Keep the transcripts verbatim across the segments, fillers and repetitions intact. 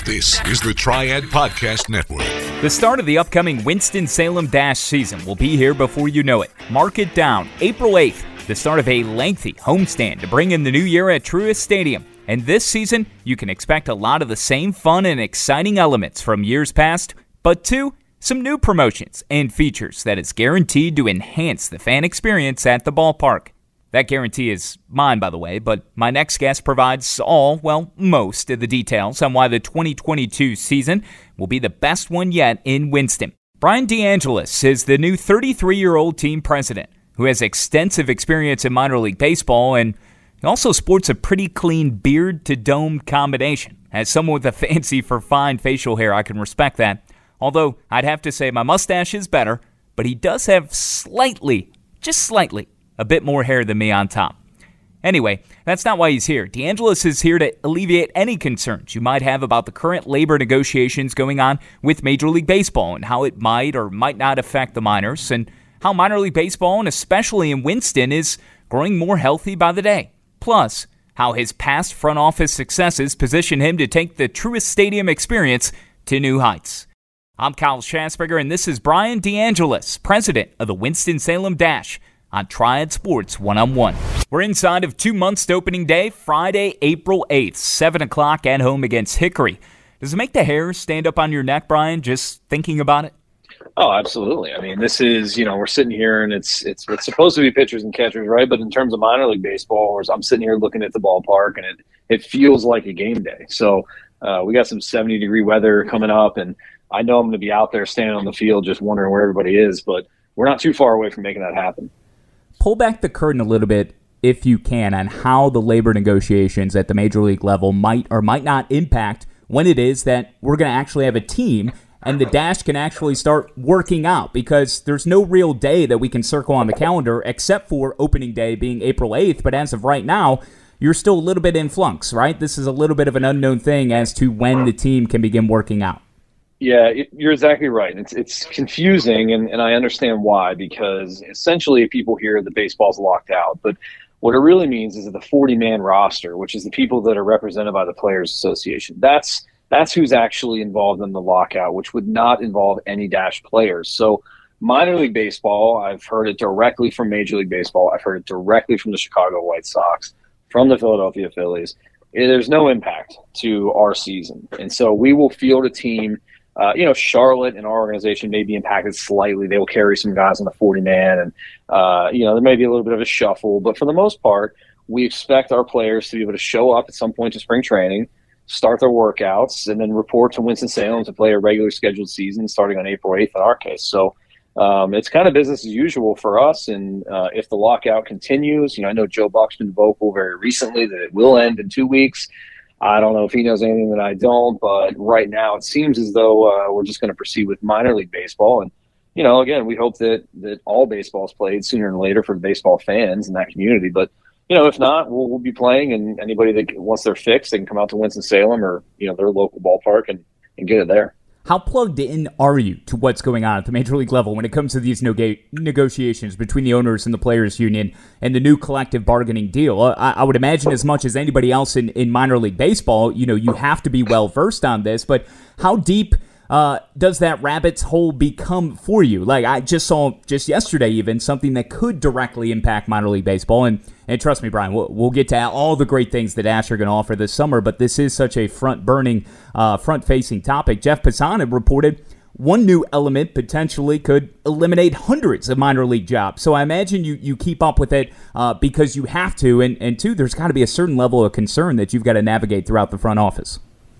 This is the Triad Podcast Network. The start of the upcoming Winston-Salem Dash season will be here before you know it. Mark it down, April eighth, the start of a lengthy homestand to bring in the new year at Truist Stadium. And this season, you can expect a lot of the same fun and exciting elements from years past, but two, some new promotions and features that is guaranteed to enhance the fan experience at the ballpark. That guarantee is mine, by the way, but my next guest provides all, well, most of the details on why the twenty twenty-two season will be the best one yet in Winston. Brian DeAngelis is the new thirty-three-year-old team president who has extensive experience in minor league baseball, and he also sports a pretty clean beard-to-dome combination. As someone with a fancy for fine facial hair, I can respect that. Although, I'd have to say my mustache is better, but he does have slightly, just slightly, a bit more hair than me on top. Anyway, that's not why he's here. DeAngelis is here to alleviate any concerns you might have about the current labor negotiations going on with Major League Baseball and how it might or might not affect the minors, and how minor league baseball, and especially in Winston, is growing more healthy by the day. Plus, how his past front office successes position him to take the Truist Stadium experience to new heights. I'm Kyle Schatzberger, and this is Brian DeAngelis, president of the Winston-Salem Dash, on Triad Sports One-on-One. We're inside of two months to opening day, Friday, April eighth, seven o'clock at home against Hickory. Does it make the hair stand up on your neck, Brian, just thinking about it? Oh, absolutely. I mean, this is, you know, we're sitting here and it's it's it's supposed to be pitchers and catchers, right? But in terms of minor league baseball, I'm sitting here looking at the ballpark and it, it feels like a game day. So uh, we got some seventy-degree weather coming up, and I know I'm going to be out there standing on the field just wondering where everybody is, but we're not too far away from making that happen. Pull back the curtain a little bit, if you can, on how the labor negotiations at the major league level might or might not impact when it is that we're going to actually have a team and the Dash can actually start working out, because there's no real day that we can circle on the calendar except for opening day being April eighth. But as of right now, you're still a little bit in flux, right? This is a little bit of an unknown thing as to when the team can begin working out. Yeah, it, you're exactly right. It's it's confusing, and, and I understand why, because essentially people hear that baseball's locked out. But what it really means is that the forty-man roster, which is the people that are represented by the Players Association, that's that's who's actually involved in the lockout, which would not involve any Dash players. So minor league baseball, I've heard it directly from Major League Baseball. I've heard it directly from the Chicago White Sox, from the Philadelphia Phillies. There's no impact to our season. And so we will field a team. Uh, you know, Charlotte and our organization may be impacted slightly. They will carry some guys on the forty-man, and, uh, you know, there may be a little bit of a shuffle. But for the most part, we expect our players to be able to show up at some point to spring training, start their workouts, and then report to Winston-Salem to play a regular scheduled season starting on April eighth in our case. So um, it's kind of business as usual for us. And uh, if the lockout continues, you know, I know Joe Buck's been vocal very recently that it will end in two weeks. I don't know if he knows anything that I don't, but right now it seems as though uh, we're just going to proceed with minor league baseball. And, you know, again, we hope that, that all baseball is played sooner than later for baseball fans in that community. But, you know, if not, we'll, we'll be playing, and anybody that once they're fixed, they can come out to Winston-Salem or, you know, their local ballpark and, and get it there. How plugged in are you to what's going on at the major league level when it comes to these neg- negotiations between the owners and the players union and the new collective bargaining deal? I, I would imagine as much as anybody else in, in minor league baseball, you know, you have to be well versed on this, but how deep uh, does that rabbit's hole become for you? Like, I just saw just yesterday even something that could directly impact minor league baseball, and And trust me, Brian, we'll, we'll get to all the great things that Dash are going to offer this summer, but this is such a front-burning, uh, front-facing topic. Jeff Passan reported one new element potentially could eliminate hundreds of minor league jobs. So I imagine you, you keep up with it uh, because you have to, and, and two, there's got to be a certain level of concern that you've got to navigate throughout the front office.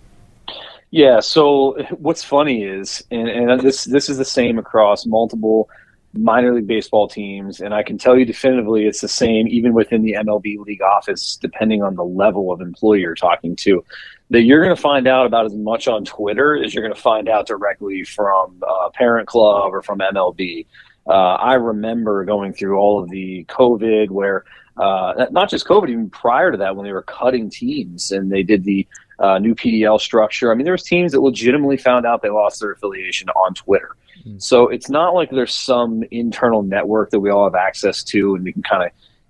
Yeah, so what's funny is, and, and this this is the same across multiple minor league baseball teams, and I can tell you definitively it's the same even within the M L B league office, depending on the level of employee you're talking to, that you're going to find out about as much on Twitter as you're going to find out directly from a parent club or from M L B. Uh, I remember going through all of the COVID where, uh, not just COVID, even prior to that, when they were cutting teams and they did the uh, new P D L structure. I mean, there was teams that legitimately found out they lost their affiliation on Twitter. So it's not like there's some internal network that we all have access to and we can kind of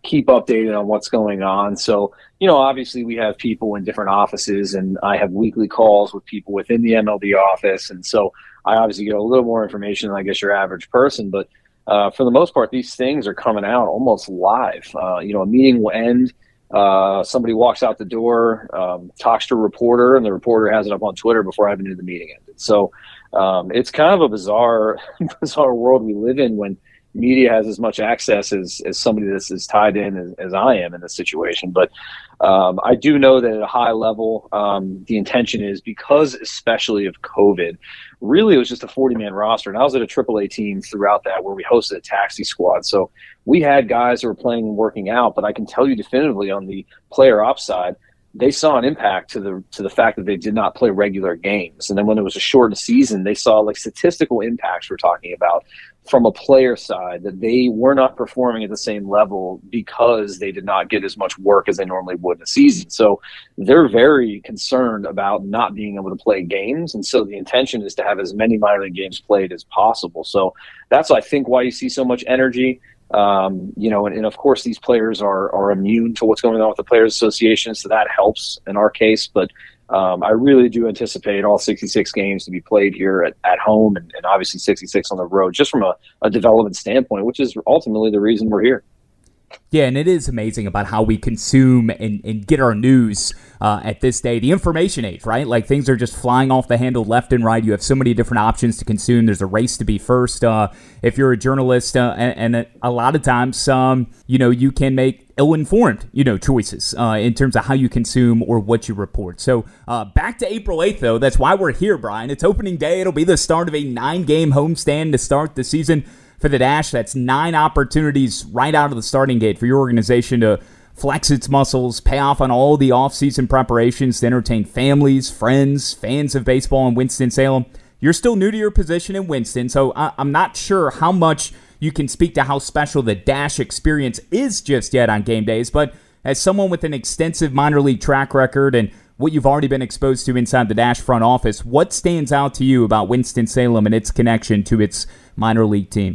keep updated on what's going on. So, you know, obviously we have people in different offices, and I have weekly calls with people within the M L B office. And so I obviously get a little more information than I guess your average person, but uh, for the most part, these things are coming out almost live. Uh, you know, a meeting will end. Uh, somebody walks out the door, um, talks to a reporter, and the reporter has it up on Twitter before I even knew the meeting ended. So um, it's kind of a bizarre, bizarre world we live in when media has as much access as, as somebody that's as tied in as, as I am in this situation. But um, I do know that at a high level, um, the intention is, because especially of COVID, really it was just a forty-man roster. And I was at a triple A team throughout that where we hosted a taxi squad. So we had guys that were playing and working out, but I can tell you definitively on the player ops side, they saw an impact to the to the fact that they did not play regular games. And then when it was a shortened season, they saw like statistical impacts we're talking about from a player side, that they were not performing at the same level because they did not get as much work as they normally would in a season. So they're very concerned about not being able to play games. And so the intention is to have as many minor league games played as possible. So that's, I think, why you see so much energy. Um, you know, and, and of course these players are, are immune to what's going on with the Players Association. So that helps in our case, but Um, I really do anticipate all sixty-six games to be played here at, at home, and, and obviously sixty-six on the road, just from a, a development standpoint, which is ultimately the reason we're here. Yeah, and it is amazing about how we consume and, and get our news uh, at this day. The information age, right? Like, things are just flying off the handle left and right. You have so many different options to consume. There's a race to be first uh, if you're a journalist, uh, and, and a lot of times, um, you know, you can make ill-informed, you know, choices uh, in terms of how you consume or what you report. So uh, back to April eighth, though. That's why we're here, Brian. It's opening day. It'll be the start of a nine-game homestand to start the season for the Dash. That's nine opportunities right out of the starting gate for your organization to flex its muscles, pay off on all the off-season preparations to entertain families, friends, fans of baseball in Winston-Salem. You're still new to your position in Winston, so I- I'm not sure how much you can speak to how special the Dash experience is just yet on game days, but as someone with an extensive minor league track record and what you've already been exposed to inside the Dash front office, what stands out to you about Winston-Salem and its connection to its minor league team?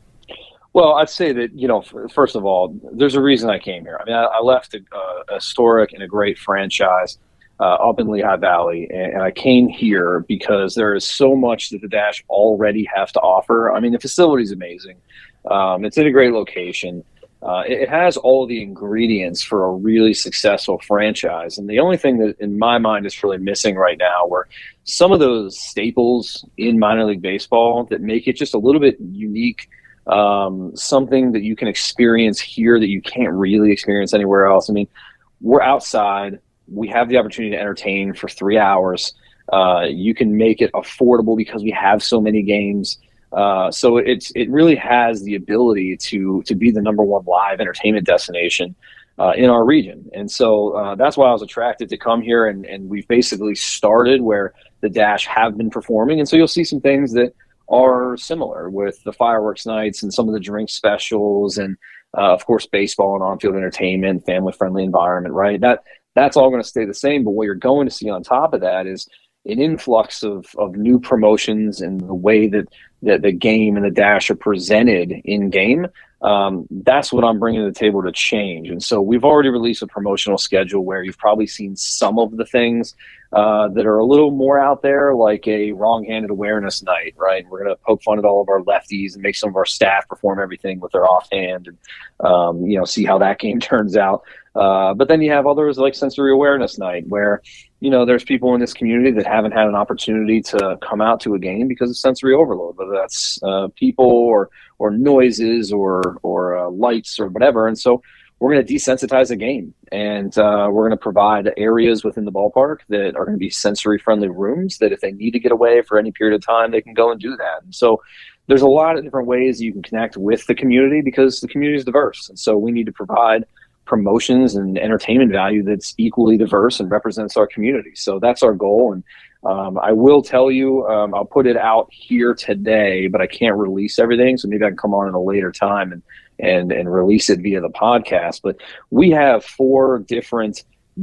Well, I'd say that, you know, first of all, there's a reason I came here. I mean, I, I left a, a historic and a great franchise uh, up in Lehigh Valley, and, and I came here because there is so much that the Dash already has to offer. I mean, the facility is amazing. Um, it's in a great location. Uh, it, it has all the ingredients for a really successful franchise. And the only thing that, in my mind, is really missing right now were some of those staples in minor league baseball that make it just a little bit unique. Um, something that you can experience here that you can't really experience anywhere else. I mean, we're outside. We have the opportunity to entertain for three hours. Uh, you can make it affordable because we have so many games. Uh, so it's it really has the ability to to be the number one live entertainment destination uh, in our region. And so uh, that's why I was attracted to come here. And, and we've basically started where the Dash have been performing. And so you'll see some things that are similar with the fireworks nights and some of the drink specials and, uh, of course, baseball and on-field entertainment, family-friendly environment, right? That That's all going to stay the same. But what you're going to see on top of that is an influx of, of new promotions and the way that, that the game and the Dash are presented in-game. Um, that's what I'm bringing to the table to change. And so we've already released a promotional schedule where you've probably seen some of the things uh, that are a little more out there, like a wrong-handed awareness night, right? We're going to poke fun at all of our lefties and make some of our staff perform everything with their offhand and, um, you know, see how that game turns out. Uh, but then you have others like sensory awareness night where, you know, there's people in this community that haven't had an opportunity to come out to a game because of sensory overload, whether that's uh, people or or noises or or uh, lights or whatever. And so we're going to desensitize the game, and uh, we're going to provide areas within the ballpark that are going to be sensory-friendly rooms that if they need to get away for any period of time, they can go and do that. And so there's a lot of different ways you can connect with the community because the community is diverse. And so we need to provide promotions and entertainment value that's equally diverse and represents our community. So that's our goal. And um, I will tell you, um, I'll put it out here today, but I can't release everything. So maybe I can come on at a later time and, and, and release it via the podcast. But we have four different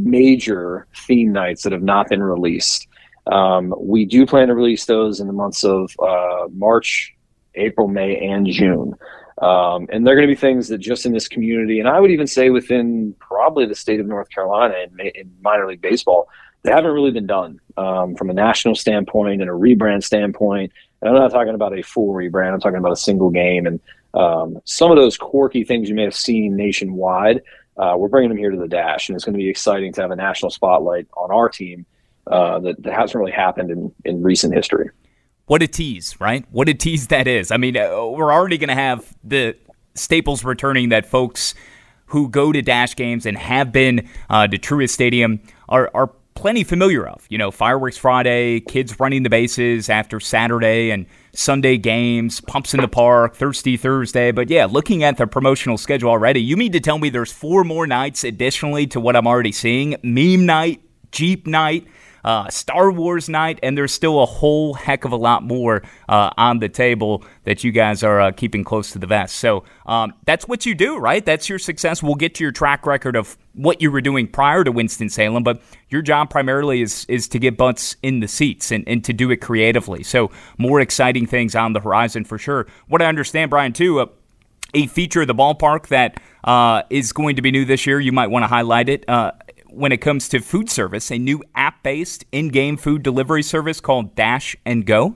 major theme nights that have not been released. Um, we do plan to release those in the months of uh, March, April, May, and June. Um, and they're going to be things that just in this community, and I would even say within probably the state of North Carolina in, in minor league baseball, they haven't really been done um, from a national standpoint and a rebrand standpoint. And I'm not talking about a full rebrand. I'm talking about a single game. And um, some of those quirky things you may have seen nationwide, uh, we're bringing them here to the Dash. And it's going to be exciting to have a national spotlight on our team uh, that, that hasn't really happened in, in recent history. What a tease, right? What a tease that is. I mean, uh, we're already going to have the staples returning that folks who go to Dash games and have been uh, to Truist Stadium are, are plenty familiar of. You know, Fireworks Friday, kids running the bases after Saturday and Sunday games, pumps in the park, Thirsty Thursday. But yeah, looking at the promotional schedule already, you mean to tell me there's four more nights additionally to what I'm already seeing? Meme night, Jeep night, Uh, Star Wars night, and there's still a whole heck of a lot more uh, on the table that you guys are uh, keeping close to the vest. So um, that's what you do, right? That's your success. We'll get to your track record of what you were doing prior to Winston-Salem, but your job primarily is is to get butts in the seats and, and to do it creatively. So more exciting things on the horizon for sure. What I understand, Brian, too, uh, a feature of the ballpark that uh, is going to be new this year, you might want to highlight it, uh, when it comes to food service, a new app-based in-game food delivery service called Dash and Go.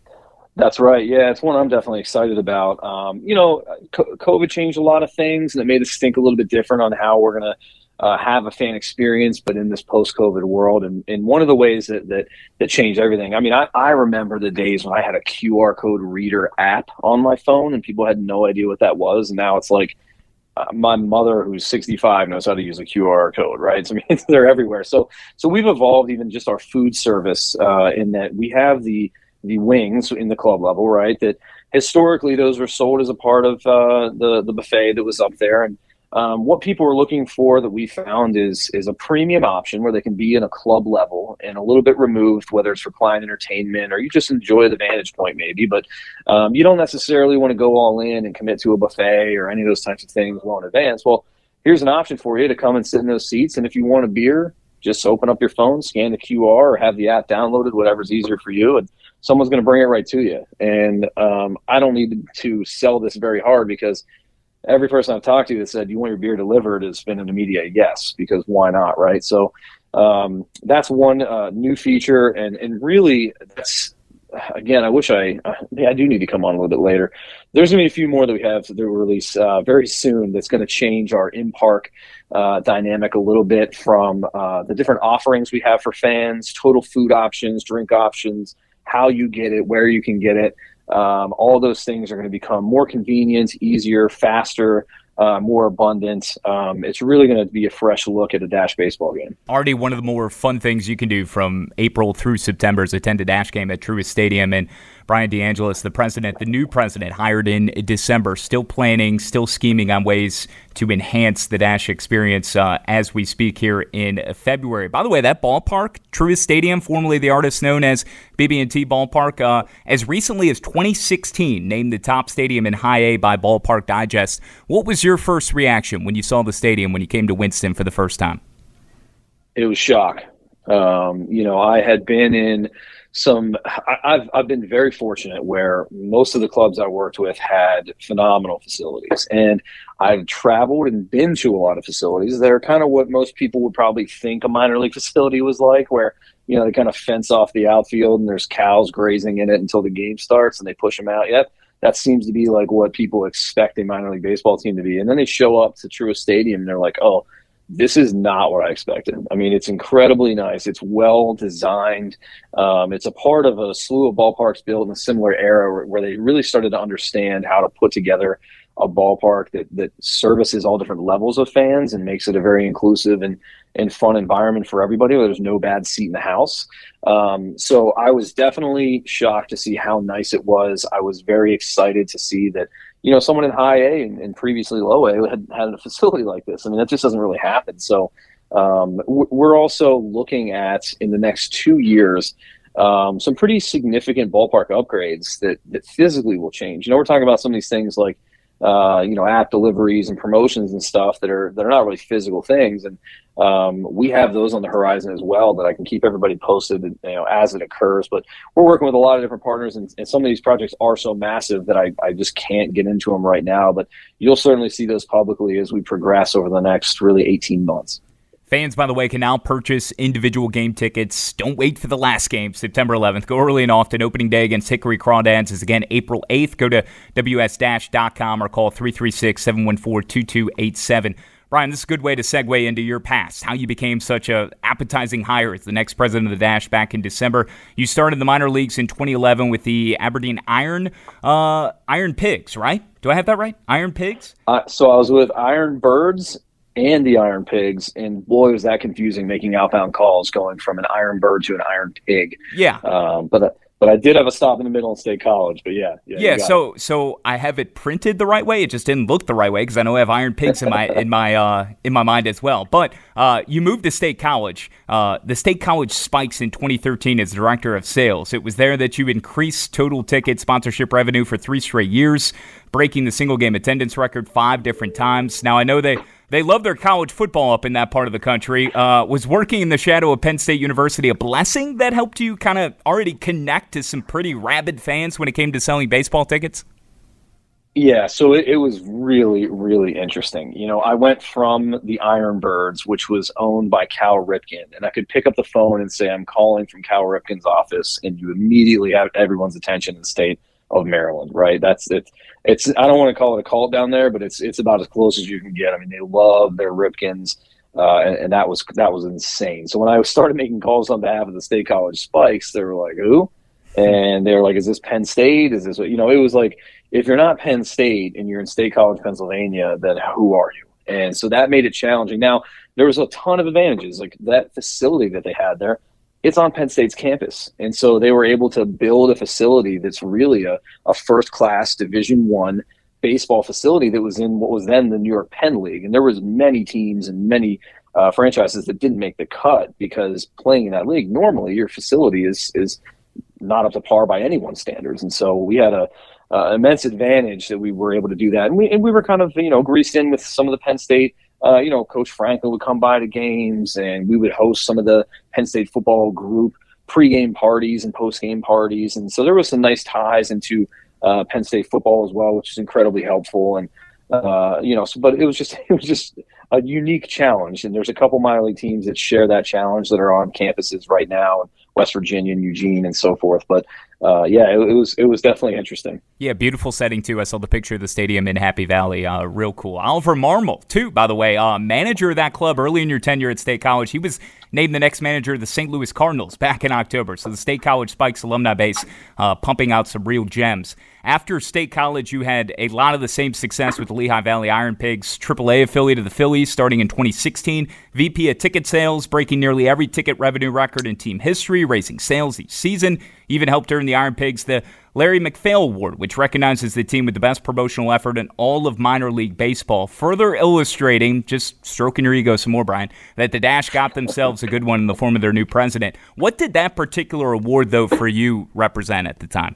That's right. Yeah, it's one I'm definitely excited about. Um, you know, COVID changed a lot of things, and it made us think a little bit different on how we're going to uh, have a fan experience, but in this post-COVID world. And, and one of the ways that, that that changed everything, I mean, I, I remember the days when I had a Q R code reader app on my phone, and people had no idea what that was. And now it's like, Uh, my mother, who's sixty-five, knows how to use a Q R code, right? So I mean, they're everywhere. So, so we've evolved even just our food service uh, in that we have the the wings in the club level, right? That historically those were sold as a part of uh, the the buffet that was up there. And um, what people are looking for that we found is is a premium option where they can be in a club level and a little bit removed, whether it's for client entertainment or you just enjoy the vantage point maybe, but um, you don't necessarily want to go all in and commit to a buffet or any of those types of things well in advance. Well, here's an option for you to come and sit in those seats. And if you want a beer, just open up your phone, scan the Q R or have the app downloaded, whatever's easier for you. And someone's going to bring it right to you. And um, I don't need to sell this very hard because every person I've talked to that said, you want your beer delivered has been an immediate yes, because why not, right? So um, that's one uh, new feature. And, and really, that's, again, I wish I, uh, yeah, I do need to come on a little bit later. There's going to be a few more that we have that will release uh, very soon that's going to change our in-park uh, dynamic a little bit from uh, the different offerings we have for fans, total food options, drink options, how you get it, where you can get it. Um, all those things are going to become more convenient, easier, faster, uh, more abundant. Um, it's really going to be a fresh look at a Dash baseball game. Already one of the more fun things you can do from April through September is attend a Dash game at Truist Stadium. And Brian DeAngelis, the president, the new president, hired in December, still planning, still scheming on ways to enhance the Dash experience uh, as we speak here in February. By the way, that ballpark, Truist Stadium, formerly the artist known as B B and T Ballpark, uh, as recently as twenty sixteen, named the top stadium in High A by Ballpark Digest. What was your first reaction when you saw the stadium when you came to Winston for the first time? It was shock. Um, you know, I had been in some, I, I've, I've been very fortunate where most of the clubs I worked with had phenomenal facilities, and I've traveled and been to a lot of facilities that are kind of what most people would probably think a minor league facility was like, where, you know, they kind of fence off the outfield and there's cows grazing in it until the game starts and they push them out. Yep. That seems to be like what people expect a minor league baseball team to be. And then they show up to Truist Stadium and they're like, oh, this is not what I expected. I mean, it's incredibly nice. It's well designed. Um, it's a part of a slew of ballparks built in a similar era where, where they really started to understand how to put together a ballpark that, that services all different levels of fans and makes it a very inclusive and, and fun environment for everybody where there's no bad seat in the house. Um, so I was definitely shocked to see how nice it was. I was very excited to see that, you know, someone in High A and, and previously Low A had had a facility like this. I mean, that just doesn't really happen. So um, we're also looking at, in the next two years, um, some pretty significant ballpark upgrades that, that physically will change. You know, we're talking about some of these things like uh, you know, app deliveries and promotions and stuff that are that are not really physical things. And um, we have those on the horizon as well that I can keep everybody posted, you know, as it occurs. But we're working with a lot of different partners, and, and some of these projects are so massive that I, I just can't get into them right now. But you'll certainly see those publicly as we progress over the next really eighteen months. Fans, by the way, can now purchase individual game tickets. Don't wait for the last game, September eleventh. Go early and often. Opening day against Hickory Crawdads is again April eighth. Go to W S dash dot com or call three three six, seven one four, two two eight seven. Brian, this is a good way to segue into your past, how you became such a appetizing hire as the next president of the Dash back in December. You started the minor leagues in twenty eleven with the Aberdeen Iron uh, Iron Pigs, right? Do I have that right? Iron Pigs? Uh, so I was with Iron Birds and the Iron Pigs, and boy, was that confusing making outbound calls going from an Iron Bird to an Iron Pig. Yeah. Um, but uh, but I did have a stop in the middle in State College, but yeah. Yeah, yeah so it. so I have it printed the right way. It just didn't look the right way because I know I have Iron Pigs in my in my uh, in my mind as well. But uh, you moved to State College. Uh, the State College Spikes in twenty thirteen as director of sales. It was there that you increased total ticket sponsorship revenue for three straight years, breaking the single game attendance record five different times. Now I know they. They love their college football up in that part of the country. Uh, was working in the shadow of Penn State University a blessing that helped you kind of already connect to some pretty rabid fans when it came to selling baseball tickets? Yeah, so it, it was really, really interesting. You know, I went from the Iron Birds, which was owned by Cal Ripken, and I could pick up the phone and say, I'm calling from Cal Ripken's office, and you immediately have everyone's attention in the state of Maryland, right? That's it. It's I don't want to call it a cult down there, but it's it's about as close as you can get. I mean, they love their Ripkens, uh, and, and that was that was insane. So when I started making calls on behalf of the State College Spikes, they were like, "Who?" And they were like, "Is this Penn State? Is this what?" You know, it was like, if you're not Penn State and you're in State College, Pennsylvania, then who are you? And so that made it challenging. Now there was a ton of advantages, like that facility that they had there. It's on Penn State's campus. And so they were able to build a facility that's really a, a first-class Division One baseball facility that was in what was then the New York Penn League. And there was many teams and many uh, franchises that didn't make the cut because playing in that league, normally your facility is is not up to par by anyone's standards. And so we had a uh, immense advantage that we were able to do that. And we, and we were kind of, you know, greased in with some of the Penn State Uh, you know, Coach Franklin would come by to games, and we would host some of the Penn State football group pregame parties and postgame parties. And so there was some nice ties into uh, Penn State football as well, which is incredibly helpful. And, uh, you know, so, but it was just, it was just a unique challenge. And there's a couple minor league teams that share that challenge that are on campuses right now in West Virginia and Eugene and so forth. But Uh, yeah, it, it was it was definitely interesting. Yeah, beautiful setting, too. I saw the picture of the stadium in Happy Valley. Uh, real cool. Oliver Marmol, too, by the way, uh, manager of that club early in your tenure at State College. He was named the next manager of the Saint Louis Cardinals back in October. So the State College Spikes alumni base uh, pumping out some real gems. After State College, you had a lot of the same success with the Lehigh Valley Iron Pigs, triple A affiliate of the Phillies, starting in twenty sixteen. V P of ticket sales, breaking nearly every ticket revenue record in team history, raising sales each season. Even helped earn the Iron Pigs the Larry McPhail Award, which recognizes the team with the best promotional effort in all of minor league baseball, further illustrating, just stroking your ego some more, Brian, that the Dash got themselves a good one in the form of their new president. What did that particular award, though, for you represent at the time?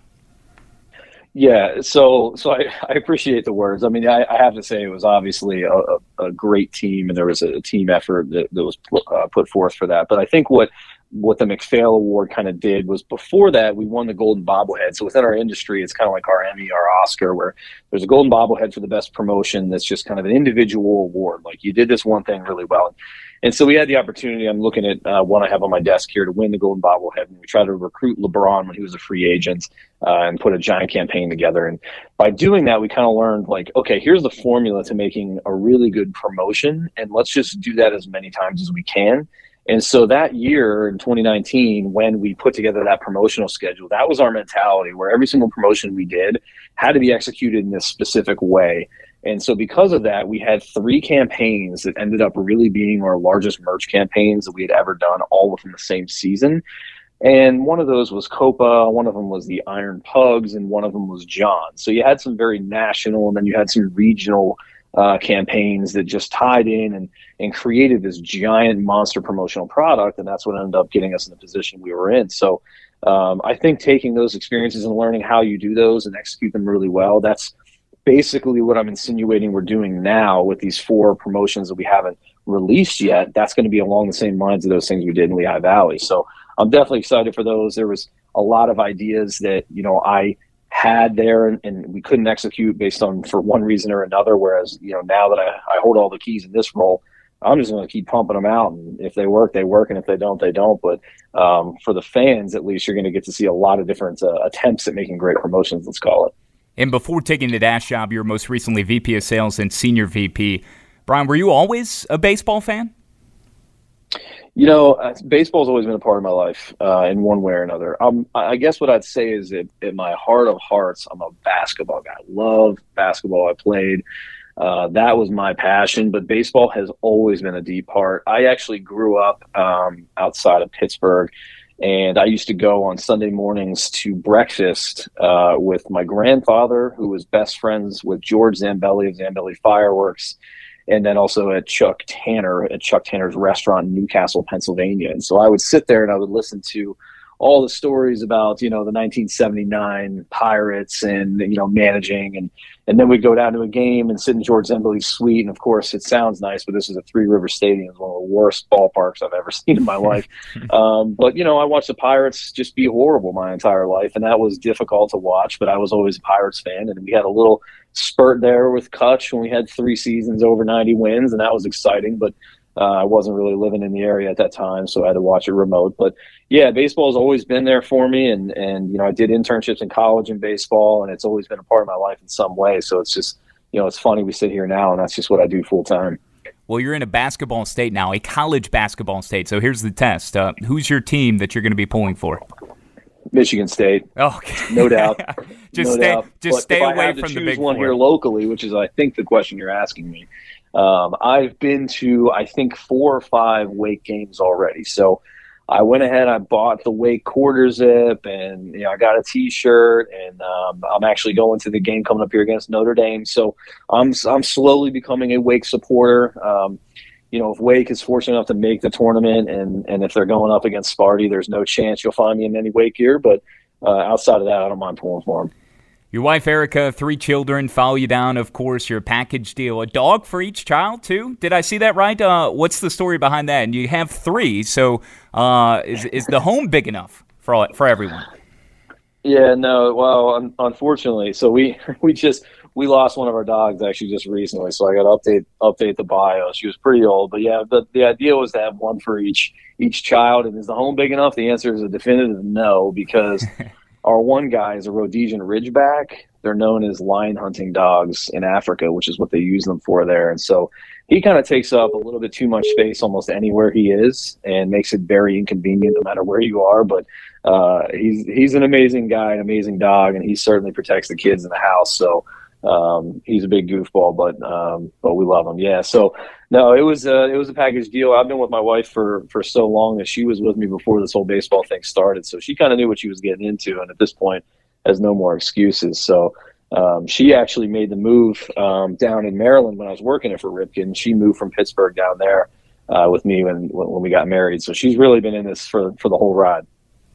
Yeah, so so I, I appreciate the words. I mean, I, I have to say it was obviously a, a, a great team, and there was a team effort that, that was uh, put forth for that. But I think what what the McPhail Award kind of did was before that, we won the Golden Bobblehead. So within our industry, it's kind of like our Emmy, our Oscar, where there's a Golden Bobblehead for the best promotion that's just kind of an individual award. Like, you did this one thing really well. And so we had the opportunity. I'm looking at uh, one I have on my desk here to win the Golden Bobblehead. And we tried to recruit LeBron when he was a free agent uh, and put a giant campaign together. And by doing that, we kind of learned, like, okay, here's the formula to making a really good promotion. And let's just do that as many times as we can. And so that year in twenty nineteen, when we put together that promotional schedule, that was our mentality, where every single promotion we did had to be executed in this specific way. And so because of that, we had three campaigns that ended up really being our largest merch campaigns that we had ever done, all within the same season. And one of those was Copa, one of them was the Iron Pugs, and one of them was John. So you had some very national, and then you had some regional uh, campaigns that just tied in and, and created this giant monster promotional product. And that's what ended up getting us in the position we were in. So um, I think taking those experiences and learning how you do those and execute them really well, that's basically what I'm insinuating we're doing now with these four promotions that we haven't released yet, that's going to be along the same lines of those things we did in Lehigh Valley. So I'm definitely excited for those. There was a lot of ideas that, you know, I had there and, and we couldn't execute based on for one reason or another. Whereas, you know, now that I, I hold all the keys in this role, I'm just going to keep pumping them out. And if they work, they work. And if they don't, they don't. But um, for the fans, at least, you're going to get to see a lot of different uh, attempts at making great promotions, let's call it. And before taking the Dash job, you were most recently V P of Sales and Senior V P. Brian, were you always a baseball fan? You know, uh, baseball's always been a part of my life uh, in one way or another. Um, I guess what I'd say is that in my heart of hearts, I'm a basketball guy. I love basketball. I played. Uh, that was my passion, but baseball has always been a deep part. I actually grew up um, outside of Pittsburgh, and I used to go on Sunday mornings to breakfast uh, with my grandfather, who was best friends with George Zambelli of Zambelli Fireworks, and then also at Chuck Tanner, at Chuck Tanner's restaurant in Newcastle, Pennsylvania. And so I would sit there and I would listen to all the stories about, you know, the nineteen seventy-nine Pirates and, you know, managing. And, and then we'd go down to a game and sit in George Zambelli's suite. And, of course, it sounds nice, but this is a Three River Stadium. It's one of the worst ballparks I've ever seen in my life. um, but, you know, I watched the Pirates just be horrible my entire life, and that was difficult to watch. But I was always a Pirates fan, and we had a little spurt there with Kutch when we had three seasons over ninety wins, and that was exciting. But uh, I wasn't really living in the area at that time, so I had to watch it remote. But yeah, baseball has always been there for me, and and you know, I did internships in college in baseball, and it's always been a part of my life in some way. So it's just, you know, it's funny we sit here now, and that's just what I do full time. Well, you're in a basketball state now, a college basketball state. So here's the test: uh, who's your team that you're going to be pulling for? Michigan State. Oh, okay. No doubt. just no stay, doubt. just but stay if away I had from to the choose big one four here locally, which is I think the question you're asking me. Um, I've been to I think four or five Wake games already. So I went ahead, I bought the Wake quarter zip, and you know, I got a T-shirt, and um, I'm actually going to the game coming up here against Notre Dame. So I'm I'm slowly becoming a Wake supporter. Um, you know, if Wake is fortunate enough to make the tournament, and and if they're going up against Sparty, there's no chance you'll find me in any Wake gear. But uh, outside of that, I don't mind pulling for them. Your wife, Erica, three children, follow you down, of course, your package deal. A dog for each child, too? Did I see that right? Uh, what's the story behind that? And you have three, so uh, is is the home big enough for all, for everyone? Yeah, no, well, un- unfortunately, so we we just we lost one of our dogs actually just recently, so I got to update update the bio. She was pretty old, but yeah, the the idea was to have one for each each child. And is the home big enough? The answer is a definitive no, because our one guy is a Rhodesian Ridgeback. They're known as lion hunting dogs in Africa, which is what they use them for there. And so he kind of takes up a little bit too much space almost anywhere he is, and makes it very inconvenient no matter where you are. But uh, he's he's an amazing guy, an amazing dog, and he certainly protects the kids in the house. So um, he's a big goofball, but um, but we love him. Yeah. So no, it was a, it was a package deal. I've been with my wife for for so long that she was with me before this whole baseball thing started. So she kind of knew what she was getting into, and at this point has no more excuses. So um, she actually made the move um, down in Maryland when I was working it for Ripken. She moved from Pittsburgh down there uh, with me when when we got married. So she's really been in this for for the whole ride.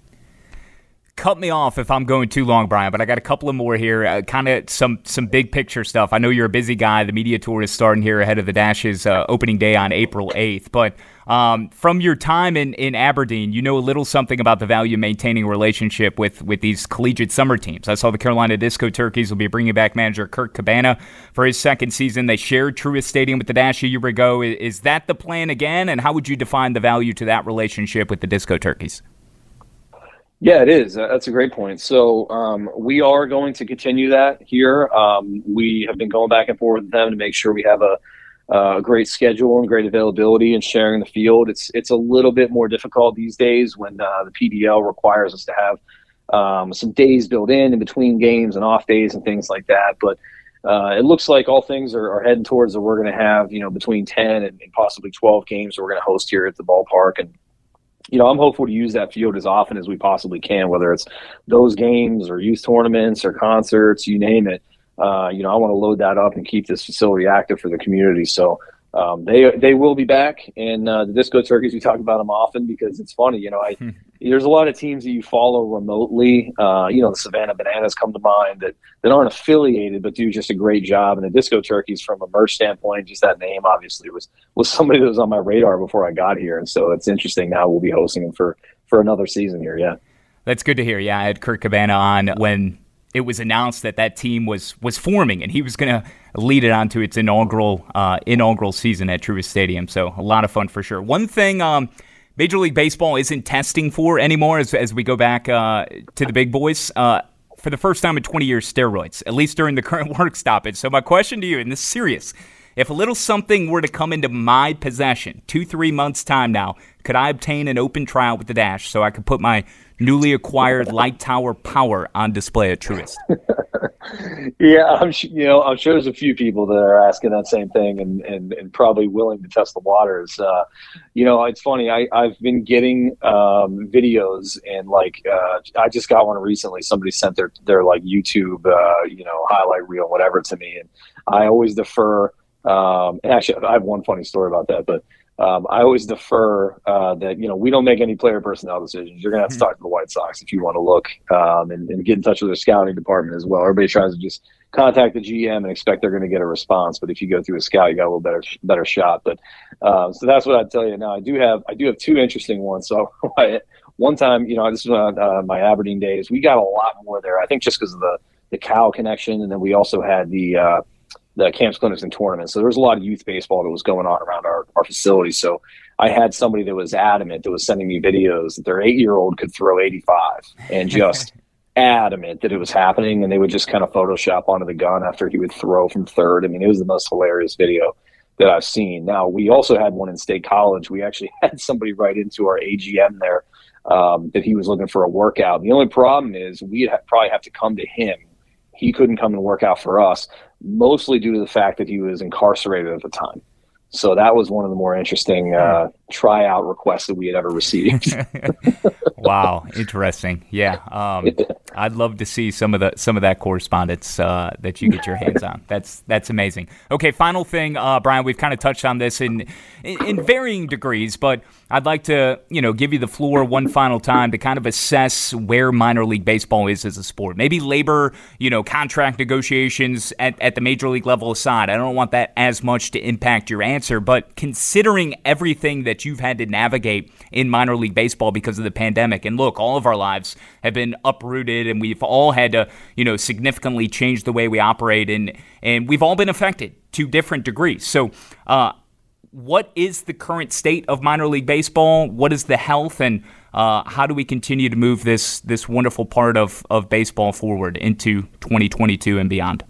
Cut me off if I'm going too long, Brian, but I got a couple of more here, uh, kind of some some big picture stuff. I know you're a busy guy. The media tour is starting here ahead of the Dash's uh, opening day on April eighth. But um, from your time in, in Aberdeen, you know a little something about the value of maintaining a relationship with, with these collegiate summer teams. I saw the Carolina Disco Turkeys will be bringing back manager Kirk Cabana for his second season. They shared Truist Stadium with the Dash a year ago. Is, is that the plan again? And how would you define the value to that relationship with the Disco Turkeys? Yeah, it is. That's a great point. So um, we are going to continue that here. Um, we have been going back and forth with them to make sure we have a, a great schedule and great availability and sharing the field. It's it's a little bit more difficult these days when uh, the P D L requires us to have um, some days built in in between games and off days and things like that. But uh, it looks like all things are, are heading towards that. We're going to have, you know, between ten and, and possibly twelve games that we're going to host here at the ballpark. And you know, I'm hopeful to use that field as often as we possibly can, whether it's those games or youth tournaments or concerts, you name it. Uh, you know, I want to load that up and keep this facility active for the community. So um, they they will be back. And uh, the Disco Turkeys, we talk about them often because it's funny. You know, I there's a lot of teams that you follow remotely. Uh, you know, the Savannah Bananas come to mind that, that aren't affiliated but do just a great job. And the Disco Turkeys, from a merch standpoint, just that name obviously was was somebody that was on my radar before I got here. And so it's interesting now we'll be hosting them for, for another season here, yeah. That's good to hear. Yeah, I had Kurt Cabana on when it was announced that that team was was forming, and he was going to lead it on to its inaugural uh, inaugural season at Truist Stadium. So a lot of fun for sure. One thing um, Major League Baseball isn't testing for anymore as, as we go back uh, to the big boys. Uh, for the first time in twenty years, steroids, at least during the current work stoppage. So my question to you, and this is serious, if a little something were to come into my possession, two, three months' time now, could I obtain an open trial with the Dash so I could put my newly acquired light tower power on display at Truist? Yeah, I'm you know I'm sure there's a few people that are asking that same thing and and, and probably willing to test the waters. Uh, you know, it's funny. I I've been getting um, videos and like uh, I just got one recently. Somebody sent their their like YouTube uh, you know highlight reel whatever to me, and I always defer. Um, and actually, I have one funny story about that, but. Um, I always defer uh, that, you know, we don't make any player personnel decisions. You're going to have to talk to the White Sox if you want to look um, and, and get in touch with their scouting department as well. Everybody tries to just contact the G M and expect they're going to get a response. But if you go through a scout, you got a little better better shot. But uh, so that's what I'd tell you. Now, I do have I do have two interesting ones. So I, one time, you know, this was uh, my Aberdeen days. We got a lot more there, I think just because of the, the Cal connection. And then we also had the uh, – the camps, clinics, and tournaments. So there was a lot of youth baseball that was going on around our, our facility. So I had somebody that was adamant that was sending me videos that their eight-year-old could throw eighty-five and just adamant that it was happening. And they would just kind of Photoshop onto the gun after he would throw from third. I mean, it was the most hilarious video that I've seen. Now, we also had one in State College. We actually had somebody write into our A G M there um, that he was looking for a workout. The only problem is we'd ha- probably have to come to him. He couldn't come and work out for us, mostly due to the fact that he was incarcerated at the time. So that was one of the more interesting uh, tryout requests that we had ever received. Wow, interesting. Yeah, um, I'd love to see some of the some of that correspondence uh, that you get your hands on. That's that's amazing. Okay, final thing, uh, Brian. We've kind of touched on this in, in in varying degrees, but I'd like to you know give you the floor one final time to kind of assess where minor league baseball is as a sport. Maybe labor, you know, contract negotiations at, at the major league level aside. I don't want that as much to impact your answer, but considering everything that you've had to navigate in minor league baseball because of the pandemic, and look, all of our lives have been uprooted, and we've all had to, you know, significantly change the way we operate, and and we've all been affected to different degrees. So, uh, what is the current state of minor league baseball? What is the health, and uh, how do we continue to move this this wonderful part of of baseball forward into twenty twenty-two and beyond?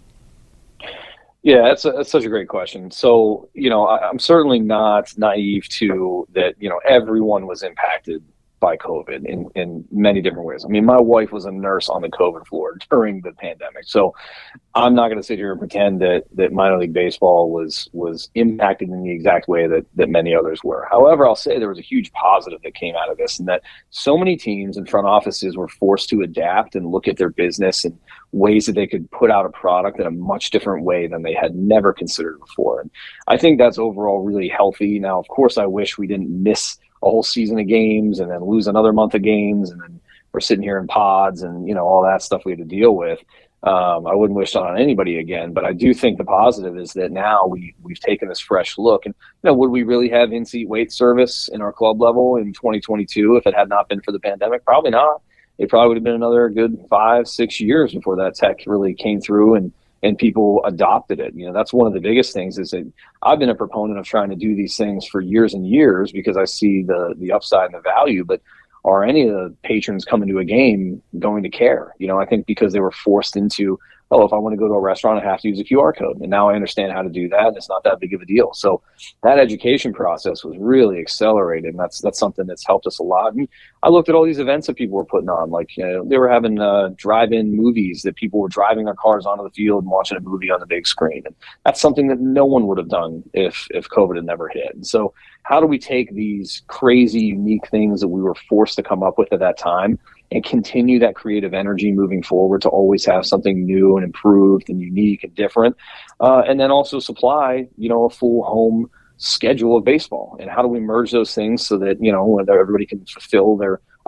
Yeah, that's, a, that's such a great question. So, you know, I, I'm certainly not naive to that, you know, everyone was impacted by COVID in, in many different ways. I mean, my wife was a nurse on the COVID floor during the pandemic. So I'm not going to sit here and pretend that, that minor league baseball was, was impacted in the exact way that, that many others were. However, I'll say there was a huge positive that came out of this, and that so many teams and front offices were forced to adapt and look at their business and ways that they could put out a product in a much different way than they had never considered before. And I think that's overall really healthy. Now, of course, I wish we didn't miss a whole season of games and then lose another month of games, and then we're sitting here in pods and, you know, all that stuff we had to deal with. Um, I wouldn't wish that on anybody again, but I do think the positive is that now we, we've taken this fresh look. And, you know, would we really have in-seat weight service in our club level in twenty twenty-two if it had not been for the pandemic? Probably not. It probably would have been another good five, six years before that tech really came through and, and people adopted it. You know, that's one of the biggest things is that I've been a proponent of trying to do these things for years and years because I see the the upside and the value, but are any of the patrons coming to a game going to care? You know, I think because they were forced into, oh, if I want to go to a restaurant, I have to use a Q R code. And now I understand how to do that, and it's not that big of a deal. So that education process was really accelerated, and that's that's something that's helped us a lot. And I looked at all these events that people were putting on, like, you know, they were having uh, drive-in movies that people were driving their cars onto the field and watching a movie on the big screen. And that's something that no one would have done if if COVID had never hit. And so how do we take these crazy, unique things that we were forced to come up with at that time and continue that creative energy moving forward to always have something new and improved and unique and different, uh, and then also supply, you know, a full home schedule of baseball? And how do we merge those things so that, you know, everybody can fulfill their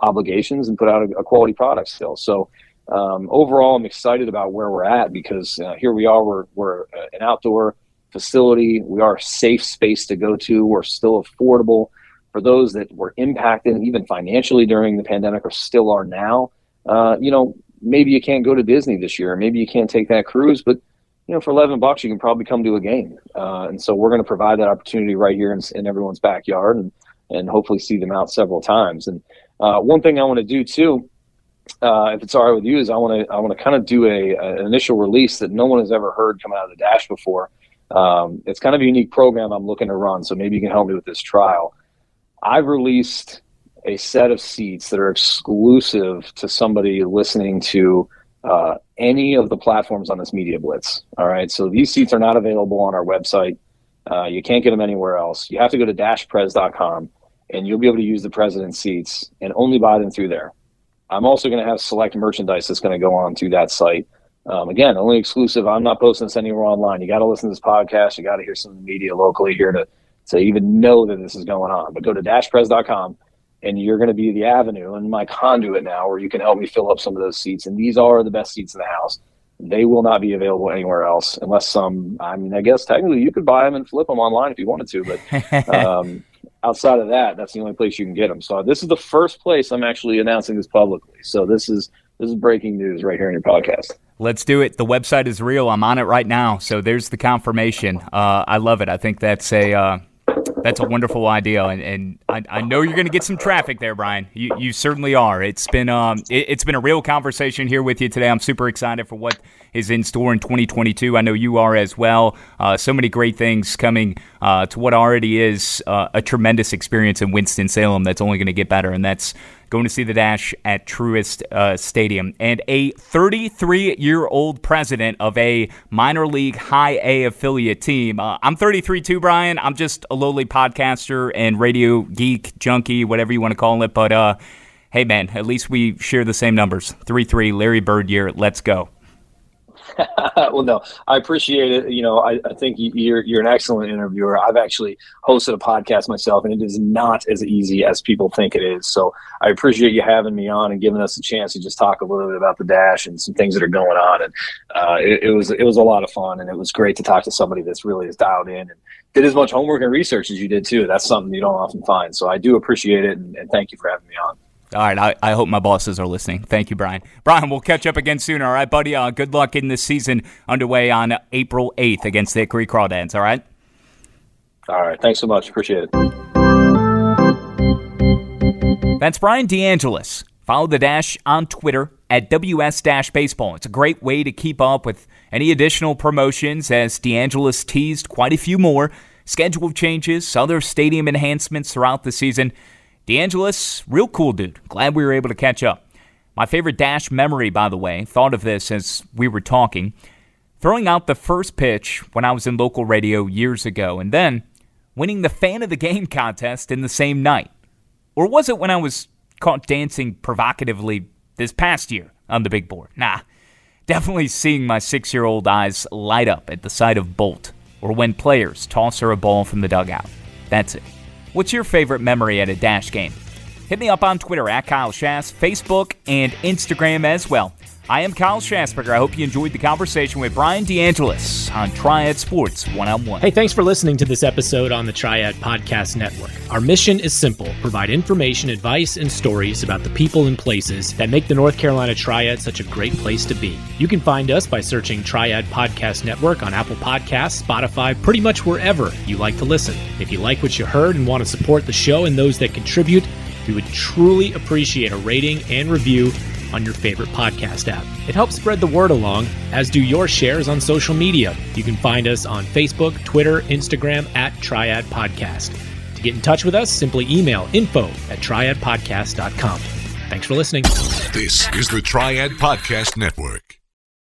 obligations and put out a, a quality product still. So um, overall, I'm excited about where we're at because uh, here we are. We're, we're uh, an outdoor facility. We are a safe space to go to. We're still affordable for those that were impacted even financially during the pandemic or still are now. Uh, you know, maybe you can't go to Disney this year. Maybe you can't take that cruise, but you know, for eleven bucks, you can probably come to a game. Uh, and so we're going to provide that opportunity right here in, in everyone's backyard and, and hopefully see them out several times. And uh, one thing I want to do too, uh, if it's all right with you, is I want to, I want to kind of do a, a, an initial release that no one has ever heard come out of the Dash before. Um, it's kind of a unique program I'm looking to run. So maybe you can help me with this trial. I've released a set of seats that are exclusive to somebody listening to uh, any of the platforms on this Media Blitz. All right. So these seats are not available on our website. Uh, you can't get them anywhere else. You have to go to dash prez dot com and you'll be able to use the President's seats and only buy them through there. I'm also going to have select merchandise that's going to go on to that site. Um, again, only exclusive. I'm not posting this anywhere online. You got to listen to this podcast. You got to hear some of the media locally here to, to even know that this is going on. But go to dash prez dot com. And you're going to be the avenue and my conduit now where you can help me fill up some of those seats. And these are the best seats in the house. They will not be available anywhere else unless some, I mean, I guess technically you could buy them and flip them online if you wanted to. But um, outside of that, that's the only place you can get them. So this is the first place I'm actually announcing this publicly. So this is this is breaking news right here in your podcast. Let's do it. The website is real. I'm on it right now. So there's the confirmation. Uh, I love it. I think that's a uh, that's a wonderful idea, and, and I, I know you're going to get some traffic there, Brian. You you certainly are. It's been um it, it's been a real conversation here with you today. I'm super excited for what is in store in twenty twenty-two. I know you are as well. Uh, so many great things coming uh, to what already is uh, a tremendous experience in Winston-Salem that's only going to get better, and that's going to see the Dash at Truist uh, Stadium. And a thirty-three-year-old president of a minor league high A affiliate team. Uh, I'm thirty-three too, Brian. I'm just a lowly podcaster and radio geek, junkie, whatever you want to call it. But uh, hey, man, at least we share the same numbers. three three, Larry Bird year. Let's go. Well, no, I appreciate it. You know, I, I think you're you're an excellent interviewer. I've actually hosted a podcast myself, and it is not as easy as people think it is. So I appreciate you having me on and giving us a chance to just talk a little bit about the Dash and some things that are going on. And uh, it, it was it was a lot of fun, and it was great to talk to somebody that's really is dialed in and did as much homework and research as you did too. That's something you don't often find. So I do appreciate it, and, and thank you for having me on. All right, I, I hope my bosses are listening. Thank you, Brian. Brian, we'll catch up again soon, all right, buddy? Uh, good luck getting this season underway on April eighth against the Hickory Crawdads, all right? All right, thanks so much. Appreciate it. That's Brian DeAngelis. Follow the Dash on Twitter at W S Baseball. It's a great way to keep up with any additional promotions, as DeAngelis teased quite a few more, schedule changes, other stadium enhancements throughout the season. DeAngelis, real cool dude. Glad we were able to catch up. My favorite Dash memory, by the way, thought of this as we were talking, throwing out the first pitch when I was in local radio years ago, and then winning the Fan of the Game contest in the same night. Or was it when I was caught dancing provocatively this past year on the big board? Nah, definitely seeing my six-year-old eyes light up at the sight of Bolt, or when players toss her a ball from the dugout. That's it. What's your favorite memory at a Dash game? Hit me up on Twitter at Kyle Schass, Facebook, and Instagram as well. I am Kyle Schassberger. I hope you enjoyed the conversation with Brian DeAngelis on Triad Sports One-on-One. Hey, thanks for listening to this episode on the Triad Podcast Network. Our mission is simple: provide information, advice, and stories about the people and places that make the North Carolina Triad such a great place to be. You can find us by searching Triad Podcast Network on Apple Podcasts, Spotify, pretty much wherever you like to listen. If you like what you heard and want to support the show and those that contribute, we would truly appreciate a rating and review on your favorite podcast app. It helps spread the word along, as do your shares on social media. You can find us on Facebook, Twitter, Instagram at Triad Podcast. To get in touch with us, simply email info at triad podcast dot com. Thanks for listening. This is the Triad Podcast Network.